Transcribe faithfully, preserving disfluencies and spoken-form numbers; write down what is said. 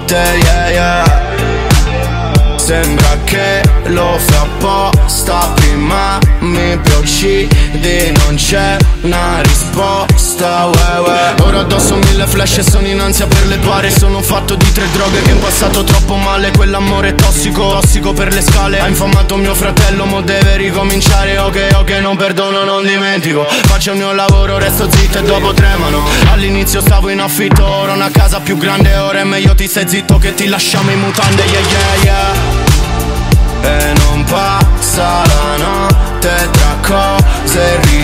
notte, yeah yeah. Sembra che lo fa apposta, prima mi procidi, non c'è una risposta, uè, uè. Ora addosso mille flash e sono in ansia per le pare. Sono fatto di tre droghe che ho passato troppo male. Quell'amore tossico, tossico per le scale. Ha infamato mio fratello, mo deve ricominciare. Ok, ok, non perdono, non dimentico. Faccio il mio lavoro, resto zitto e dopo tremano. All'inizio stavo in affitto, ora una casa più grande. Ora è meglio ti stai zitto che ti lasciamo in mutande, yeah yeah yeah. E non passa la notte tra cose